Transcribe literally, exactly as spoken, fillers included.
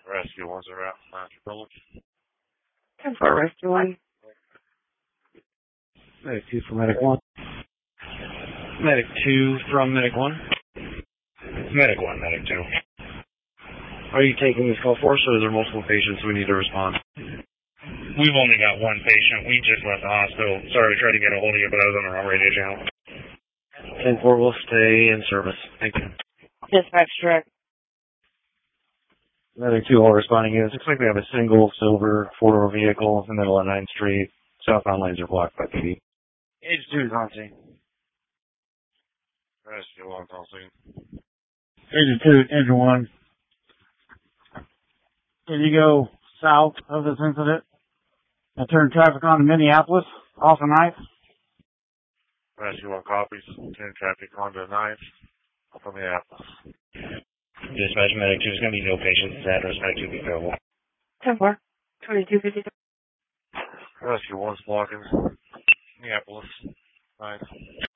Rescue one's around Mountain Village. ten four, Rescue one. Medic two from Medic one. Medic two from Medic one. Medic one, Medic two. Are you taking this call for us, or is there multiple patients we need to respond? We've only got one patient. We just left the hospital. Sorry, I tried to get a hold of you, but I was on the wrong radio channel. ten four will stay in service. Thank you. Dispatch track. Medic two, all responding units. Looks like we have a single silver four-door vehicle in the middle of ninth Street. Southbound lanes are blocked by P D. Age two is on scene. Rescue one's on scene. Agent two, Engine one. Can you go south of this incident and turn traffic on to Minneapolis off the ninth? Rescue one copies. Turn traffic onto the ninth. From Minneapolis. Dispatch Medic two is going to be no patients. This address Medic two be available. ten four, twenty-two fifty. Rescue one's blocking Minneapolis. Ninth.